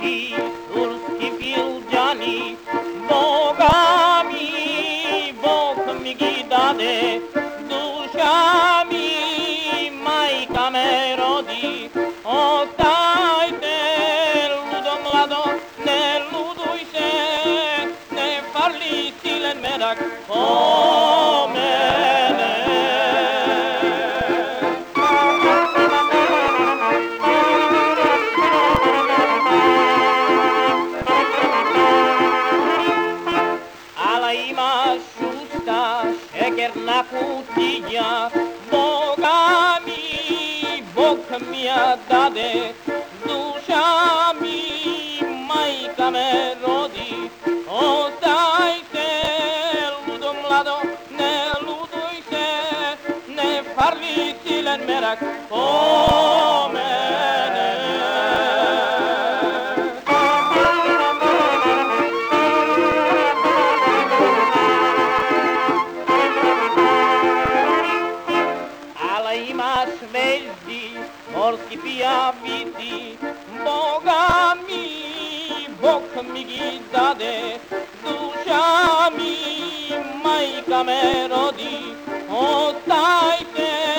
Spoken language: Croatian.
turski filđani, Boga mi, Bog mi gi dade, duša mi, majka me rodi, ostajte ludo mlado, ne luduj se, ne farli silen merak po mene. Ala imaš usta šekerna kutija, Boga mi, Bog mi ja dade, duša mi, majka me rodi, ostajte ludo mlado, ne luduj se, ne farli silen merak po mene. Ala imaš veždi, morski pijaviti, Boga mi, Bog mi gi dade, duša mi, majka me rodi, ostajte